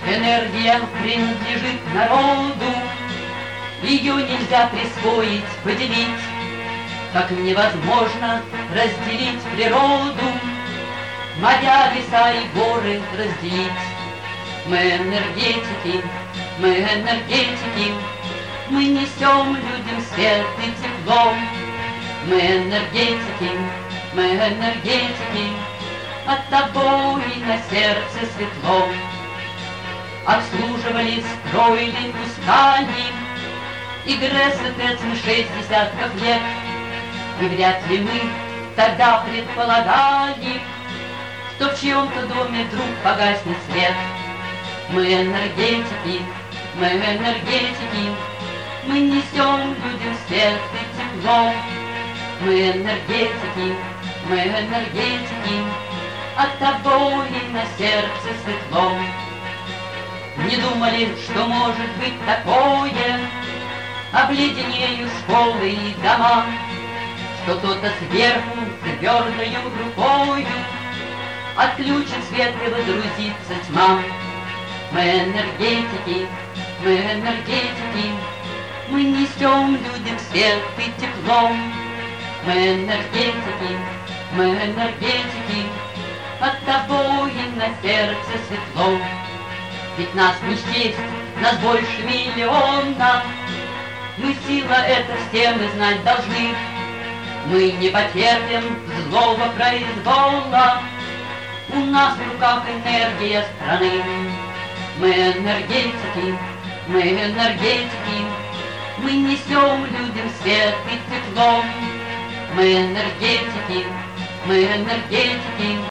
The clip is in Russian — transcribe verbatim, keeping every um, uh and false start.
Энергия принадлежит народу, ее нельзя присвоить, поделить, как невозможно разделить природу, моря, леса и горы разделить. Мы энергетики, мы энергетики, мы несем людям свет и тепло. Мы энергетики, мы энергетики, от того и на сердце светло. Обслуживали, строили пускани и ГРЭС мы шесть десятков лет. И вряд ли мы тогда предполагали, что в чьем-то доме вдруг погаснет свет. Мы энергетики, мы энергетики, мы несем людям свет и тепло. Мы энергетики, мы энергетики, от того и на сердце светло. Не думали, что может быть такое, обледенеют школы и дома, что кто-то сверху твердою рукою отключит свет и водрузится тьма. Мы энергетики, мы энергетики, мы несем людям свет и тепло. Мы энергетики, мы энергетики, от того и на сердце светло. Ведь нас не счесть, нас больше миллиона, мы сила это все мы знать должны. Мы не потерпим злого произвола, у нас в руках энергия страны. Мы энергетики, мы энергетики, мы несем людям свет и тепло. Мы энергетики, мы энергетики,